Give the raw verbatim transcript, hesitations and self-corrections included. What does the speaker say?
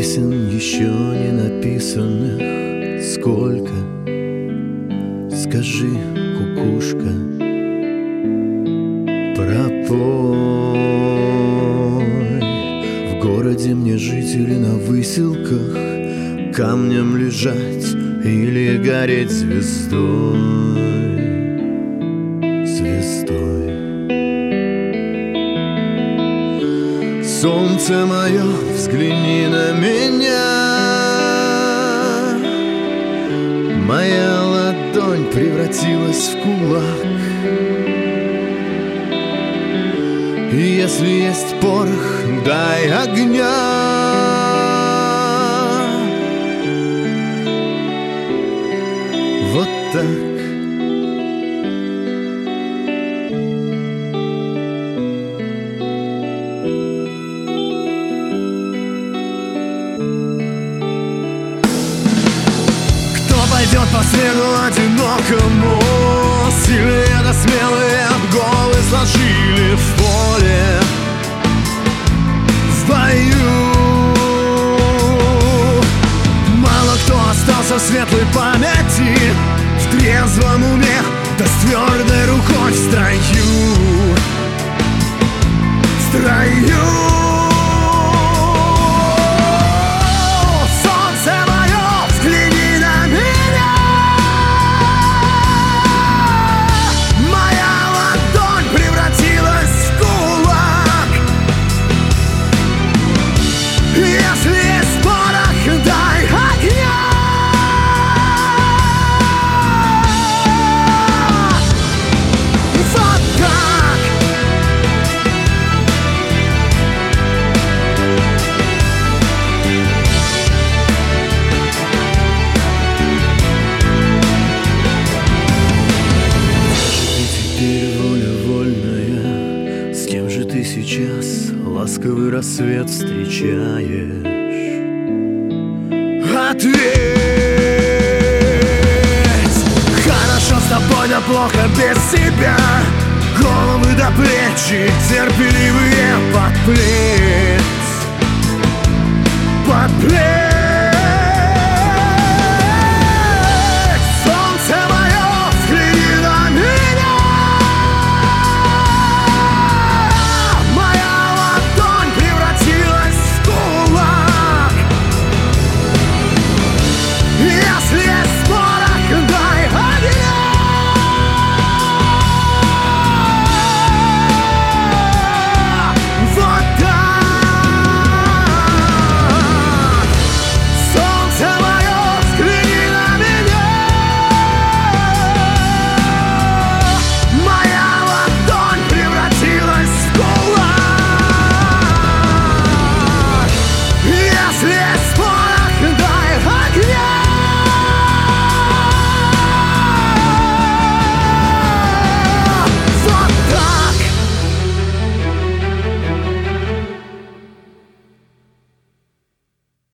Песен еще не написанных сколько? Скажи, кукушка, пропой. В городе мне жить или на выселках, камнем лежать или гореть звездой, звездой. Солнце мое, взгляни на меня. Моя ладонь превратилась в кулак. И если есть порох, дай огня. Вот так. Пойдет по следу одинокому, сильные да смелые головы сложили в поле, в бою. Мало кто остался в светлой памяти, в трезвом уме, да с твердой рукой в строю, в строю. Ты сейчас ласковый рассвет встречаешь? Ответь! Хорошо с тобой, да плохо без тебя. Головы до плечи, терпеливые под плеть, под плеть.